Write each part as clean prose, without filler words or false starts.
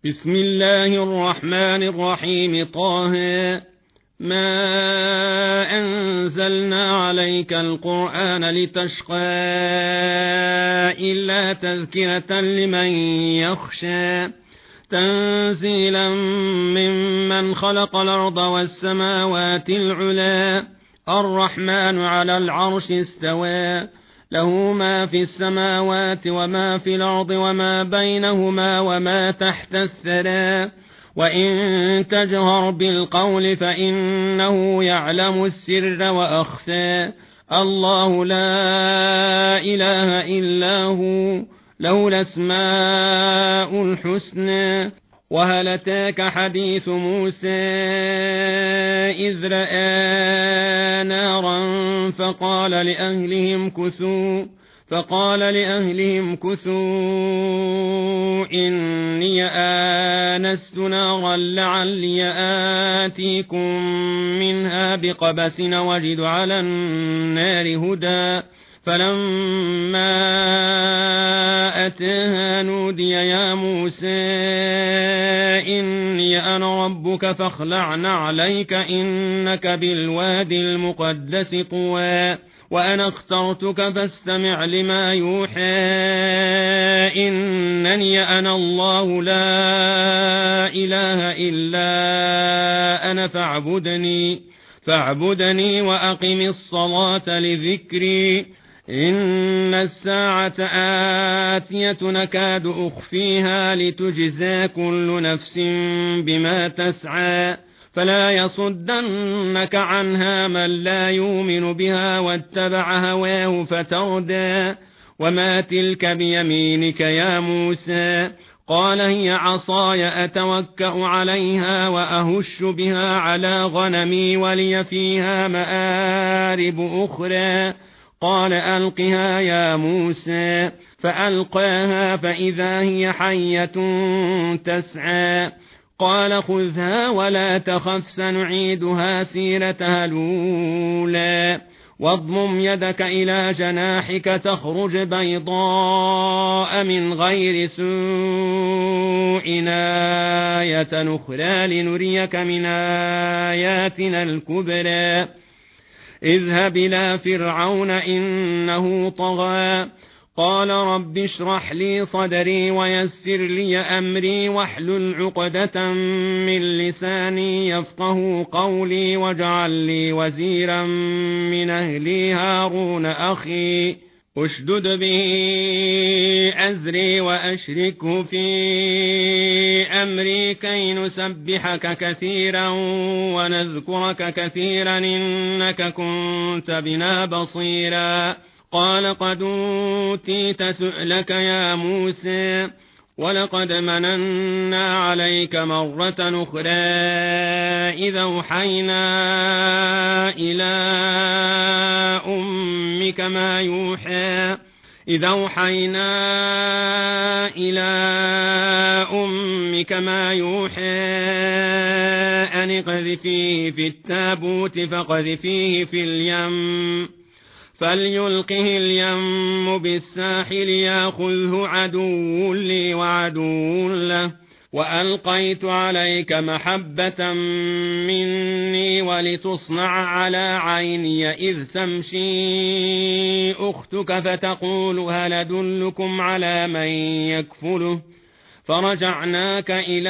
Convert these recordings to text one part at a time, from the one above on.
بسم الله الرحمن الرحيم. طه ما أنزلنا عليك القرآن لتشقى إلا تذكرة لمن يخشى تنزيلا ممن خلق الأرض والسماوات العلى الرحمن على العرش استوى له ما في السماوات وما في الأرض وما بينهما وما تحت الثرى وإن تجهر بالقول فإنه يعلم السر وأخفى الله لا إله إلا هو له الأسماء الحسنى. وهل أتاك حديث موسى إذ رأى نارا فقال لأهلهم كثوا إني آنست نارا لعلي آتيكم منها بقبس وجد على النار هدى فلما أتاها نودي يا موسى إني أنا ربك فاخلع عليك إنك بالوادي المقدس طوى وأنا اخترتك فاستمع لما يوحى إنني أنا الله لا إله إلا أنا فاعبدني وأقم الصلاة لذكري إن الساعة آتية نكاد أخفيها لتجزى كل نفس بما تسعى فلا يصدنك عنها من لا يؤمن بها واتبع هواه فتردى وما تلك بيمينك يا موسى قال هي عصاي أتوكأ عليها وأهش بها على غنمي ولي فيها مآرب أخرى قال ألقها يا موسى فألقاها فإذا هي حية تسعى قال خذها ولا تخف سنعيدها سيرتها الأولى واضمم يدك إلى جناحك تخرج بيضاء من غير سوء آية أخرى لنريك من آياتنا الكبرى اذهب إلى فرعون إنه طغى قال رب اشرح لي صدري ويسر لي أمري واحلل عقدة من لساني يفقه قولي واجعل لي وزيرا من أهلي هارون أخي اشدد به أزري وأشركه في أمري كي نسبحك كثيرا ونذكرك كثيرا إنك كنت بنا بصيرا قال قد أوتيت سؤلك يا موسى ولقد مننا عليك مرة أخرى إذا أوحينا إلى أمك ما يوحى أن اقذفيه في التابوت فقذفيه في اليم فليلقه اليم بالساحل ياخذه عدو لي وعدو له وألقيت عليك محبة مني ولتصنع على عيني إذ تمشي أختك فتقول هل أدلكم على من يكفله فرجعناك إلى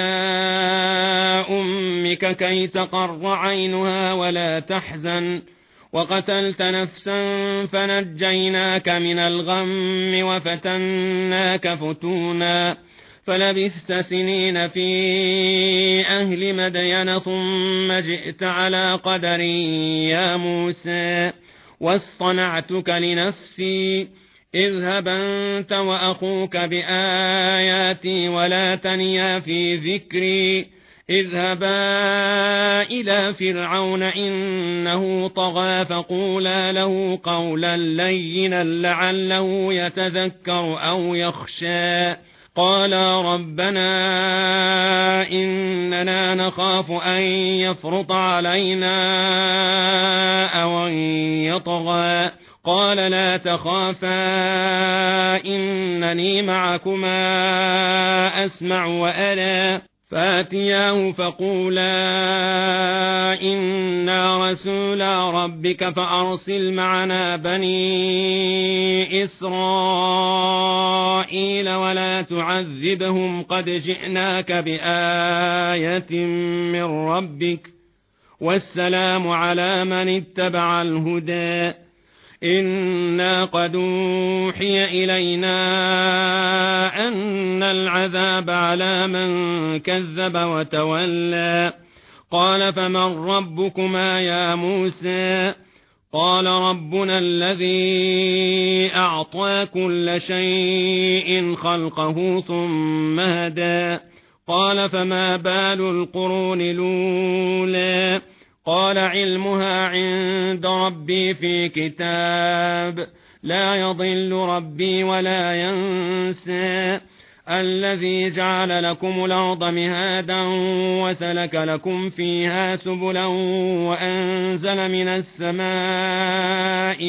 أمك كي تقر عينها ولا تحزن وقتلت نفسا فنجيناك من الغم وفتناك فتونا فلبثت سنين في أهل مدين ثم جئت على قدر يا موسى واصطنعتك لنفسي اذهب أنت وأخوك بآياتي ولا تنيا في ذكري اذهبا إلى فرعون إنه طغى فقولا له قولا لينا لعله يتذكر أو يخشى قالا ربنا إننا نخاف أن يفرط علينا أو أن يطغى قال لا تخافا إنني معكما أسمع وأرى فاتياه فقولا إنا رسولا ربك فأرسل معنا بني إسرائيل ولا تعذبهم قد جئناك بآية من ربك والسلام على من اتبع الهدى إنا قد أوحي إلينا أن العذاب على من كذب وتولى قال فمن ربكما يا موسى قال ربنا الذي أعطى كل شيء خلقه ثم هدى قال فما بال القرون الأولى قال علمها عند ربي في كتاب لا يضل ربي ولا ينسى الذي جعل لكم الأرض مهادا وسلك لكم فيها سبلا وأنزل من السماء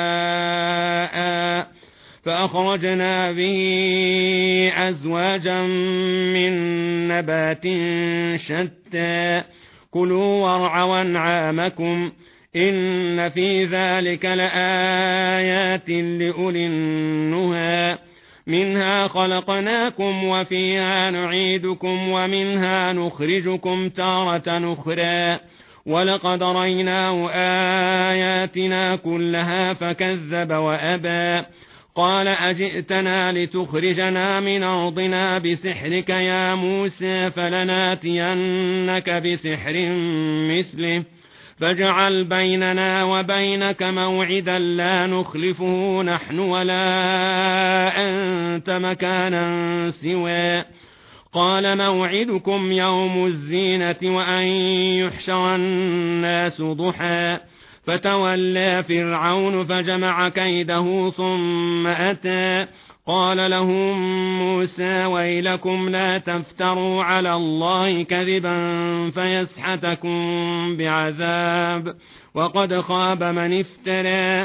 ماء فأخرجنا به أزواجا من نبات شتى كلوا وارعوا أنعامكم إن في ذلك لآيات لأولي النهى منها خلقناكم وفيها نعيدكم ومنها نخرجكم تارة أخرى ولقد ريناه آياتنا كلها فكذب وأبى قال أجئتنا لتخرجنا من أرضنا بسحرك يا موسى فلناتينك بسحر مثله فاجعل بيننا وبينك موعدا لا نخلفه نحن ولا أنت مكانا سوى قال موعدكم يوم الزينة وأن يحشر الناس ضحى فتولى فرعون فجمع كيده ثم أتى قال لهم موسى ويلكم لا تفتروا على الله كذبا فيسحتكم بعذاب وقد خاب من افترى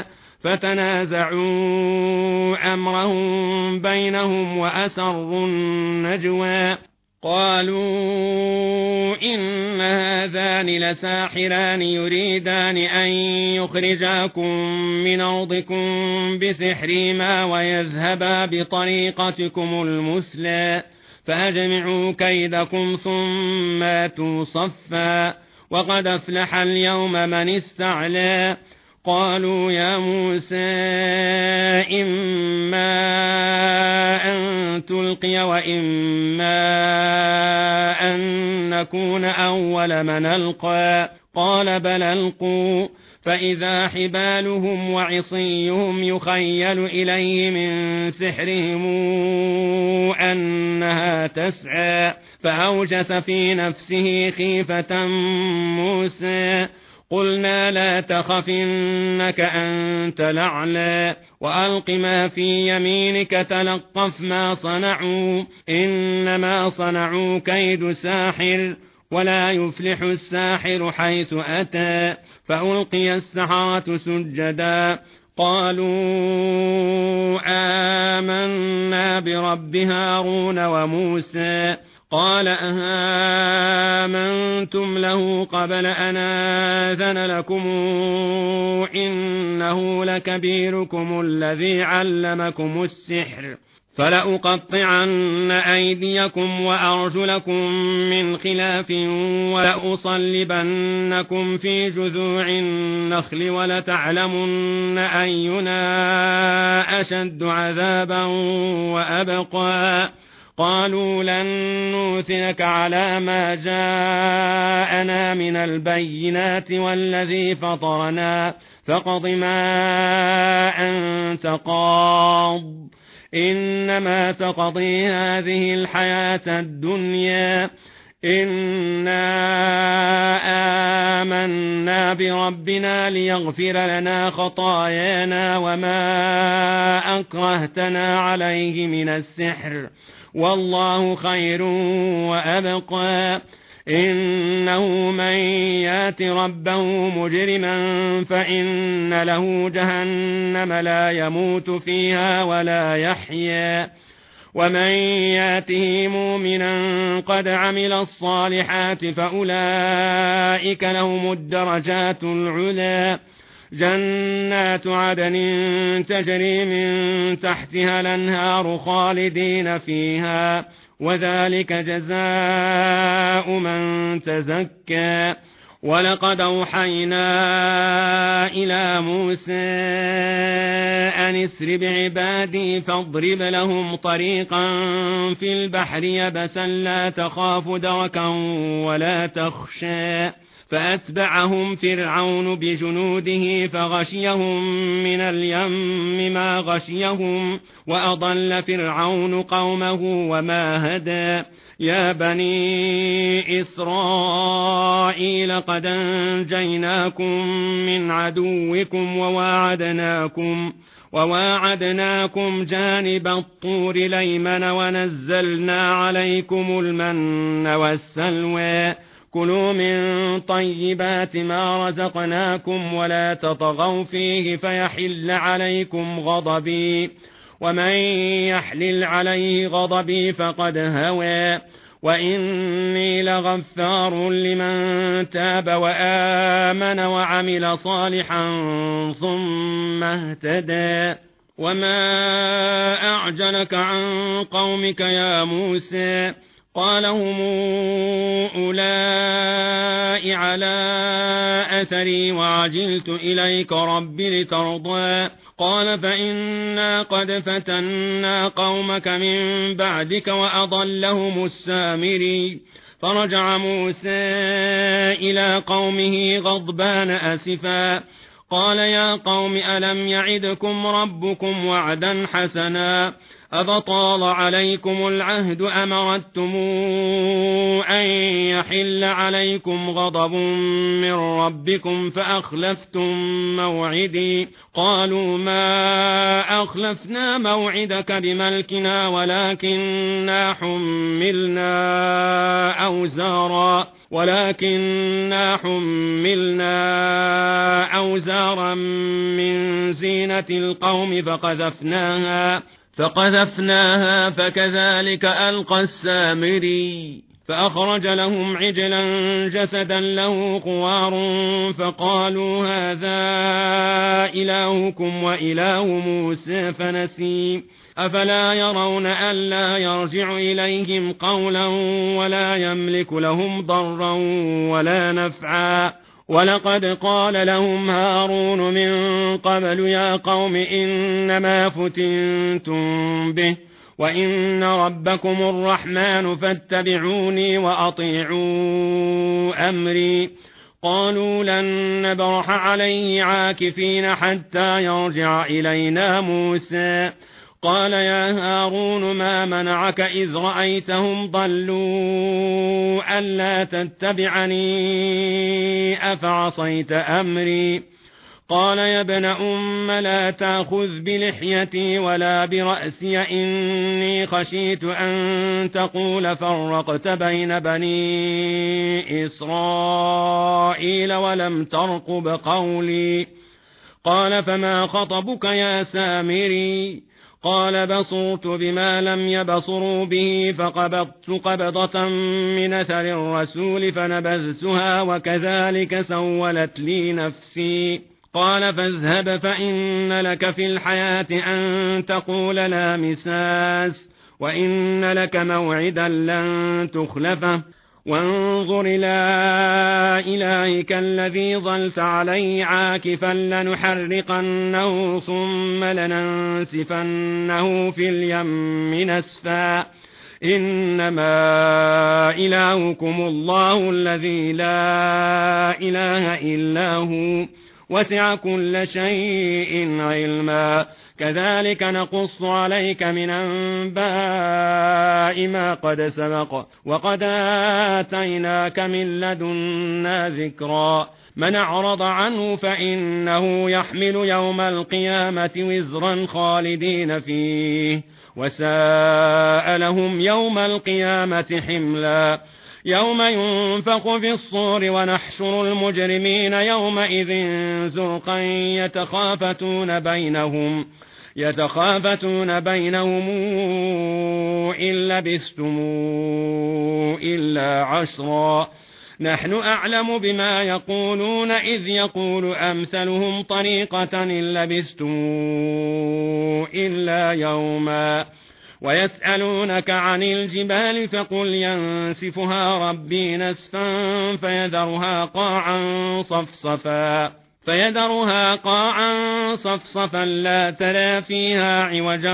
فتنازعوا أمرهم بينهم وأسروا النجوى قالوا إن هذان لساحران يريدان أن يخرجاكم من أرضكم بسحرهما ويذهبا بطريقتكم المثلى فأجمعوا كيدكم ثم آتوا صفا وقد أفلح اليوم من استعلى قالوا يا موسى إما أن تلقي وإما أن نكون أول من ألقى قال بل ألقوا فإذا حبالهم وعصيهم يخيل إليه من سحرهم أنها تسعى فأوجس في نفسه خيفة موسى قلنا لا تخف إنك أنت الأعلى وألق ما في يمينك تلقف ما صنعوا إنما صنعوا كيد ساحر ولا يفلح الساحر حيث أتى فألقي السحرة سجدا قالوا آمنا برب هارون وموسى قال أهامنتم له قبل أن آذن لكم إنه لكبيركم الذي علمكم السحر فلأقطعن أيديكم وأرجلكم من خلاف ولأصلبنكم في جذوع النخل ولتعلمن أينا أشد عذابا وأبقى قالوا لن نوثرك على ما جاءنا من البينات والذي فطرنا فاقض ما أنت قاض إنما تقضي هذه الحياة الدنيا إنا آمنا بربنا ليغفر لنا خطايانا وما أكرهتنا عليه من السحر والله خير وأبقى إنه من يات ربه مجرما فإن له جهنم لا يموت فيها ولا يحيا ومن ياته مؤمنا قد عمل الصالحات فأولئك لهم الدرجات العلى جنات عدن تجري من تحتها الأنهار خالدين فيها وذلك جزاء من تزكى ولقد أوحينا إلى موسى أن اسر بعبادي فاضرب لهم طريقا في البحر يبسا لا تخاف دركا ولا تخشى فأتبعهم فرعون بجنوده فغشيهم من اليم ما غشيهم وأضل فرعون قومه وما هدى يا بني إسرائيل قد أنجيناكم من عدوكم وواعدناكم جانب الطور الأيمن ونزلنا عليكم المن والسلوى كلوا من طيبات ما رزقناكم ولا تطغوا فيه فيحل عليكم غضبي ومن يحلل عليه غضبي فقد هوى وإني لغفار لمن تاب وآمن وعمل صالحا ثم اهتدى وما أعجلك عن قومك يا موسى قال هم أولئك على أثري وعجلت إليك رب لترضى قال فإنا قد فتنا قومك من بعدك وأضلهم السامري فرجع موسى إلى قومه غضبان أسفا قال يا قوم ألم يعدكم ربكم وعدا حسنا أفطال عليكم العهد أم أردتم أن يحل عليكم غضب من ربكم فأخلفتم موعدي قالوا ما أخلفنا موعدك بملكنا ولكننا حملنا أوزارا من زينة القوم فقذفناها فكذلك ألقى السامري فأخرج لهم عجلا جسدا له خوار فقالوا هذا إلهكم وإله موسى فنسي أفلا يرون ألا يرجع إليهم قولا ولا يملك لهم ضرا ولا نفعا ولقد قال لهم هارون من قبل يا قوم إنما فتنتم به وإن ربكم الرحمن فاتبعوني وأطيعوا أمري قالوا لن نبرح عليه عاكفين حتى يرجع إلينا موسى قال يا هارون ما منعك إذ رأيتهم ضلوا ألا تتبعني أفعصيت أمري قال يا ابن أم لا تأخذ بلحيتي ولا برأسي إني خشيت أن تقول فرقت بين بني إسرائيل ولم ترقب قولي قال فما خطبك يا سامري قال بصرت بما لم يبصروا به فقبضت قبضة من أثر الرسول فنبذتها وكذلك سولت لي نفسي قال فاذهب فإن لك في الحياة أن تقول لا مساس وإن لك موعدا لن تخلفه وانظر إلى إلهك الذي ظلت عليه عاكفا لنحرقنه ثم لننسفنه في اليم نسفا إنما إلهكم الله الذي لا إله إلا هو وسع كل شيء علما كذلك نقص عليك من أنباء ما قد سبق وقد آتيناك من لدنا ذكرا من أعرض عنه فإنه يحمل يوم القيامة وزرا خالدين فيه وساء لهم يوم القيامة حملا يوم ينفخ في الصور ونحشر المجرمين يومئذ زرقا يتخافتون بينهم إن لبثتم إلا عشرا نحن أعلم بما يقولون إذ يقول أمثلهم طريقة إن لبثتم إلا يوما ويسألونك عن الجبال فقل ينسفها ربي نسفا فيذرها قاعا صفصفا لا ترى فيها عوجا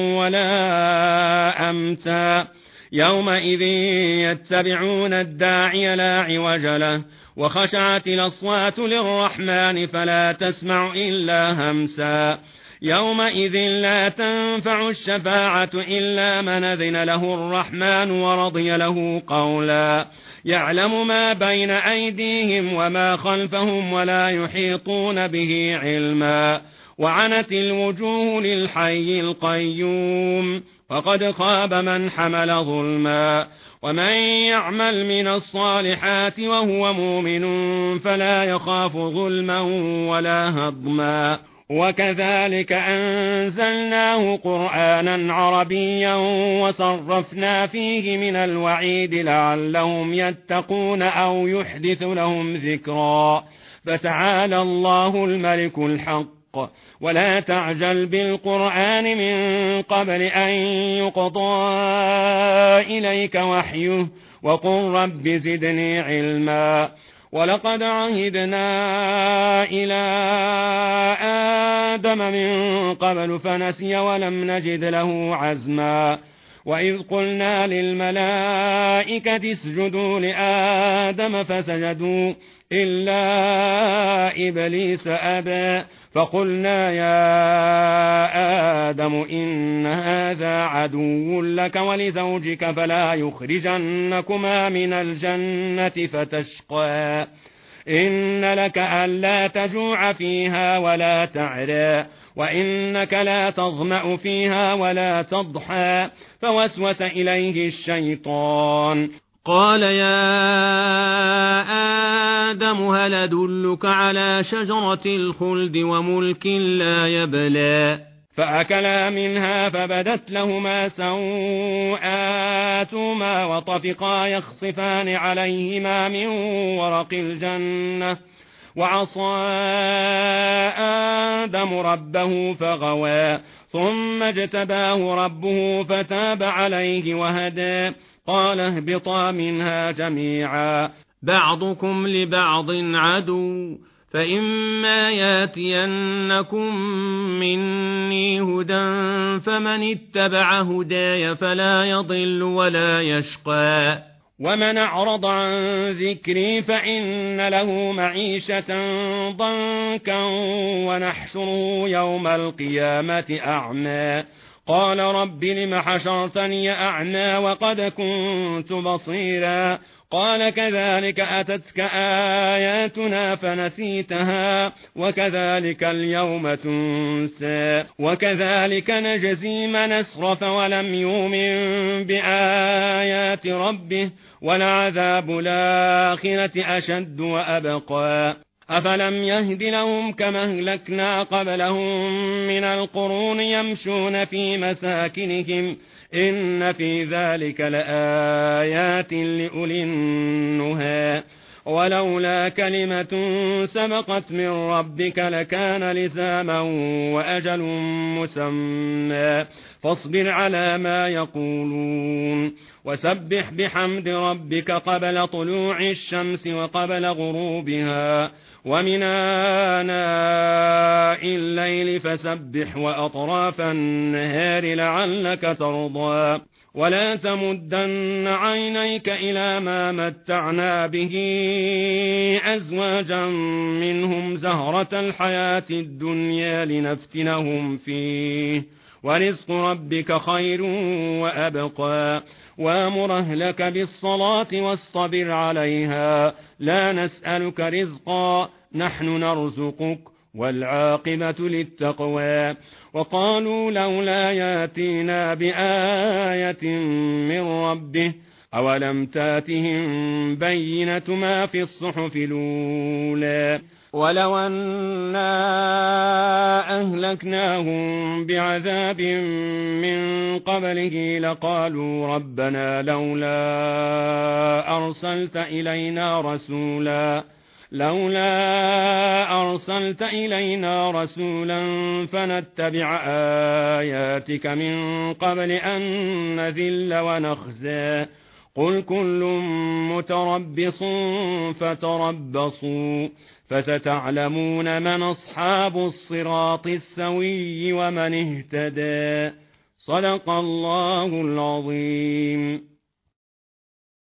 ولا أمتا يومئذ يتبعون الداعي لا عوج له وخشعت الأصوات للرحمن فلا تسمع إلا همسا يومئذ لا تنفع الشفاعة إلا من أذن له الرحمن ورضي له قولا يعلم ما بين أيديهم وما خلفهم ولا يحيطون به علما وعنت الوجوه للحي القيوم وقد خاب من حمل ظلما ومن يعمل من الصالحات وهو مؤمن فلا يخاف ظلما ولا هضما وكذلك أنزلناه قرآنا عربيا وصرفنا فيه من الوعيد لعلهم يتقون أو يحدث لهم ذكرا فتعالى الله الملك الحق ولا تعجل بالقرآن من قبل أن يقضى إليك وحيه وقل رب زدني علما ولقد عهدنا إلى آدم من قبل فنسي ولم نجد له عزما وإذ قلنا للملائكة اسجدوا لآدم فسجدوا إلا إبليس أبى فقلنا يا آدم إن هذا عدو لك ولزوجك فلا يخرجنكما من الجنة فتشقى إن لك ألا تجوع فيها ولا تعرى وإنك لا تظمأ فيها ولا تضحى فوسوس إليه الشيطان قال يا آدم هل أدلك على شجرة الخلد وملك لا يبلى فأكلا منها فبدت لهما سوآتهما وطفقا يخصفان عليهما من ورق الجنة وعصى آدم ربه فغوى ثم اجتباه ربه فتاب عليه وهدى قال اهبطا منها جميعا بعضكم لبعض عدو فإما ياتينكم مني هدى فمن اتبع هداي فلا يضل ولا يشقى ومن أعرض عن ذكري فإن له معيشة ضنكا ونحشره يوم القيامة أعمى قال رب لم حشرتني أعمى وقد كنت بصيرا قال كذلك أتتك آياتنا فنسيتها وكذلك اليوم تنسى وكذلك نجزي من أسرف ولم يؤمن بآيات ربه ولعذاب الآخرة أشد وأبقى أفلم يهد لهم كما أهلكنا قبلهم من القرون يمشون في مساكنهم إن في ذلك لآيات لأولي النهى ولولا كلمة سبقت من ربك لكان لزاما وأجل مسمى فاصبر على ما يقولون وسبح بحمد ربك قبل طلوع الشمس وقبل غروبها ومن آناء الليل فسبح وأطراف النهار لعلك ترضى ولا تمدن عينيك إلى ما متعنا به أزواجا منهم زهرة الحياة الدنيا لنفتنهم فيه ورزق ربك خير وأبقى وامر أهلك بالصلاة واصطبر عليها لا نسألك رزقا نحن نرزقك والعاقبة للتقوى وقالوا لولا ياتينا بآية من ربه أولم تاتهم بينة ما في الصحف الأولى ولو أنا أهلكناهم بعذاب من قبله لقالوا ربنا لولا أرسلت إلينا رسولا فنتبع آياتك من قبل أن نذل ونخزى قل كل متربص فتربصوا فستعلمون من أصحاب الصراط السوي ومن اهتدى. صدق الله العظيم.